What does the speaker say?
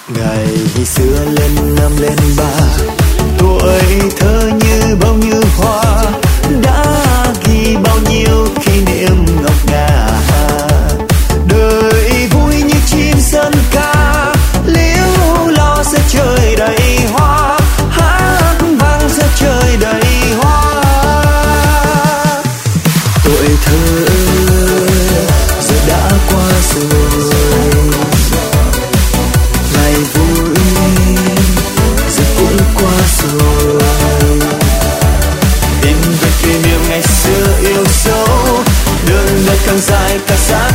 Ngày xưa lên năm lên ba, tuổi thơ như bao nhiêu hoa, đã ghi bao nhiêu kỷ niệm ngọt ngào. Đời vui như chim sơn ca, liễu lo sẽ trời đầy hoa, hát vang sẽ trời đầy hoa. Tuổi thơ giờ đã qua rồi, ngày vui giờ cũng qua rồi. Tìm về kỷ niệm ngày xưa yêu dấu, đường đời càng dài càng xa